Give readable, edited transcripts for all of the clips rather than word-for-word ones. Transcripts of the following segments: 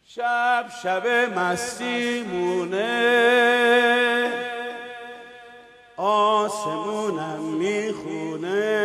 شب شب مستیمونه آسمونم میخونه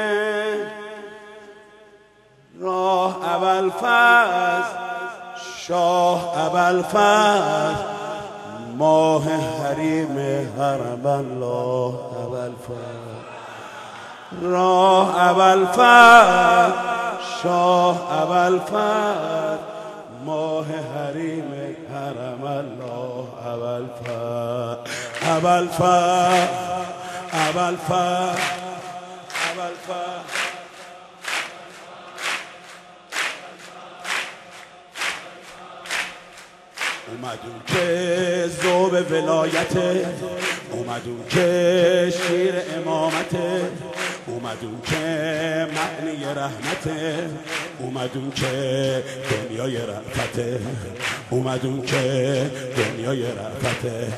راه ابوالفضل شاه ابوالفضل ماه حریم حرم الله ابوالفضل راه ابوالفضل شاه ابوالفضل ماه حریم حرم الله ابوالفضل ابوالفضل ابوالفضل ابوالفضل اومدون که ذوب ولایته اومدون که شیر امامته اومدون که معنی رحمته اومدون که دنیای رأفته اومدون که دنیای رأفته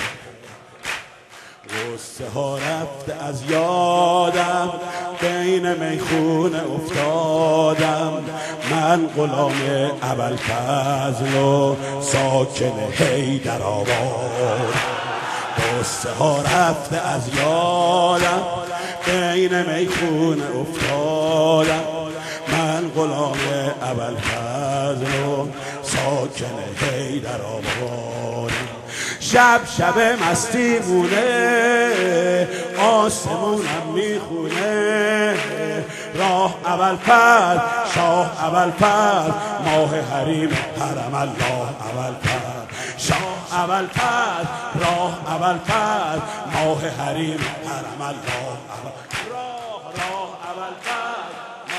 غصه ها رفته از یادم بین میخونه افتادم من غلام ابوالفضل و ساکن حیدرآباد غصه ها رفته از یادم بین میخونه افتادم من غلام ابوالفضل و ساکن حیدرآباد شب شب مستیمونه آسمونم میخونه راه ابوالفضل شاه ابوالفضل ماه حریم حرم الله ابوالفضل شاه ابوالفضل راه ابوالفضل ماه حریم حرم الله راه ابوالفضل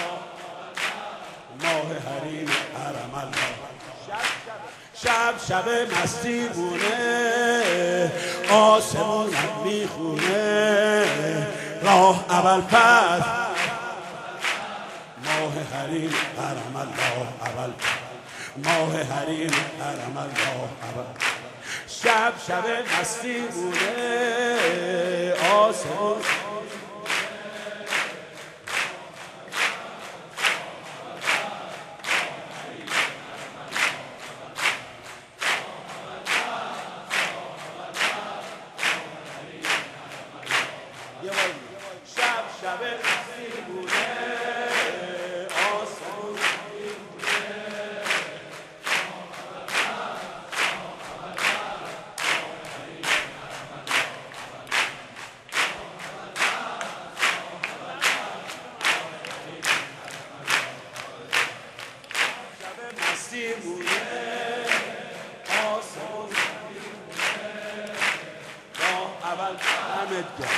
ماه حریم حرم الله شب شب مستیمونه آسمونم میخونه راه ابوالفضل ماه حریم حرم الله ابوالفضل ماه حریم حرم الله ابوالفضل شب شب مستیمونه آسمون شب شب مستیمونه آسمون مستیمونه آسمون راه ابوالفضل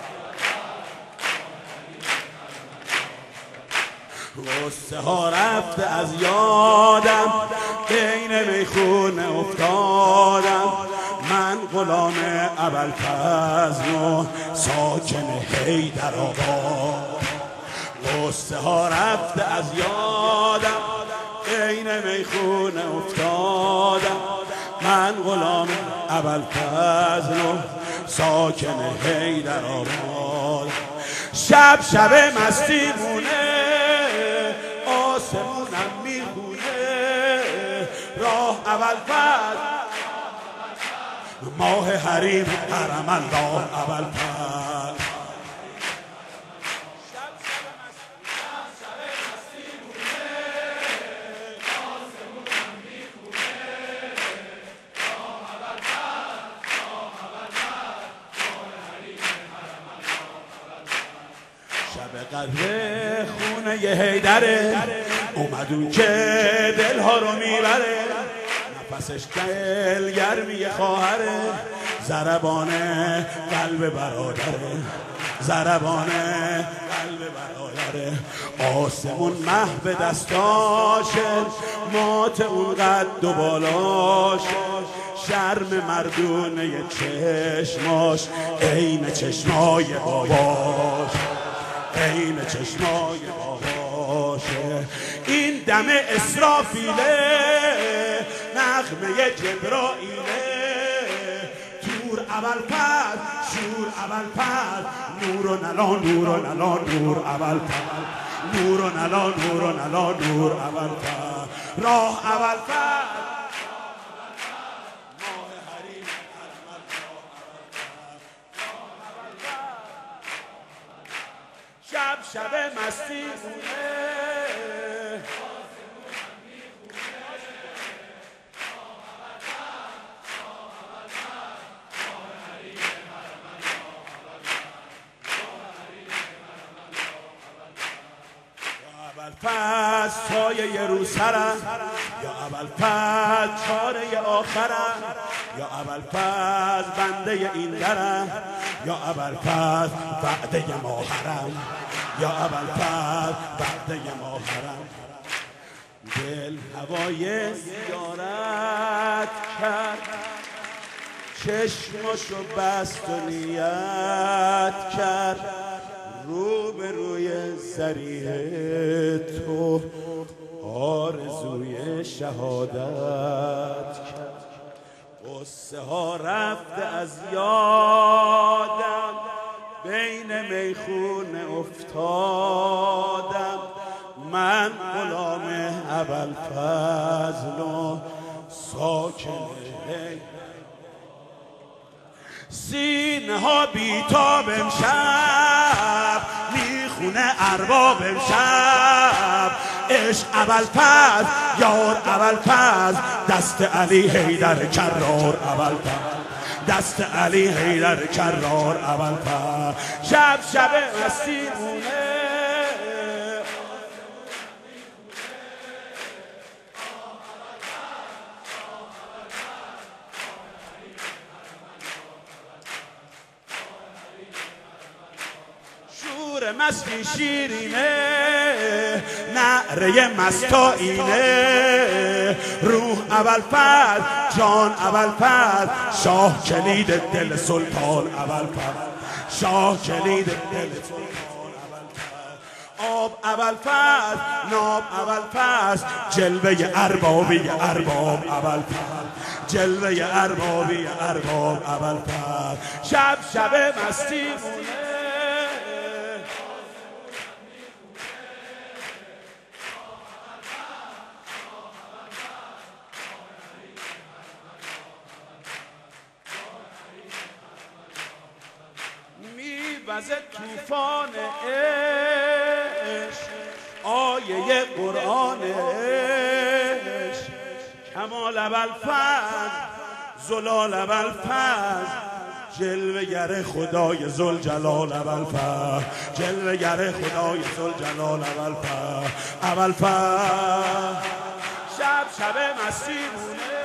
غصه ها رفته از یادم بین میخونه افتادم من غلام ابوالفضل و ساکن حیدرآباد غصه ها رفته از یادم بین میخونه افتادم من غلام ابوالفضل و ساکن حیدرآباد شب شب مستیمونه آسمونم میخونه راه ابوالفضل ماه حریم حرم الله ابوالفضل شب قدر خونه ی حیدره اومدون که دلها رو میبره نفسش دل گرمی خواهره ضربان قلب برادره ضربان قلب برادره آسمون محو دستاشه مات اون قد و بالاشه شرم مردونه چشماش عین چشمای باباش عین چشمای باباشه این دم اسرافیله نغمه جبرائیله تور ابوالفضل شور ابوالفضل نور و نلا نور و نلا نور ابوالفضل نور و نلا نور و نلا نور ابوالفضل راه ابوالفضل شب مستی مونه ابوالفضل سایه یه رو سرم یا ابوالفضل چاره آخرم یا ابوالفضل بنده این درم یا ابوالفضل وعده ماهرم یا ابوالفضل وعده ماهرم دل هوای زیارت کرد چشمشو بست و نیت کرد رو به روی ذریح تو آرزوی شهادت کرد قصه ها رفته از یادم بین میخونه افتادم من غلام ابوالفضل و ساکن سینه ها بیتاب امشب میخونه ارباب امشب عشق ابوالفضل یار ابوالفضل دست علی حیدر کرار ابوالفضل دست علی حیدر کرار ابوالفضل شب شب مستی مونه مستی شیرینه نعره مستایینه روح ابوالفضل جان ابوالفضل شاه کلید دل سلطان ابوالفضل شاه کلید دل سلطان ابوالفضل آب ابوالفضل ناب ابوالفضل جلوه اربابی ارباب ابوالفضل جلوه اربابی ارباب ابوالفضل شب شب مستی مونه وزه توفان عشق آیه قرآن عشق کمال ابوالفضل زلال ابوالفضل جلوه گر خدای ذوالجلال ابوالفضل جلوه گر خدای ذوالجلال ابوالفضل ابوالفضل شب شب مستی مونه